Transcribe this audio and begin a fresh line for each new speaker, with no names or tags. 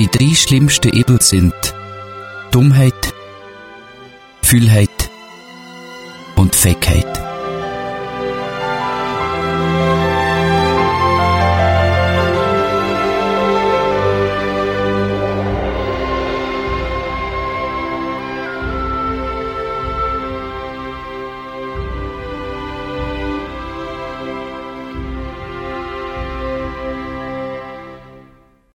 Die 3 schlimmsten Übel sind Dummheit, Fühlheit und Feigheit.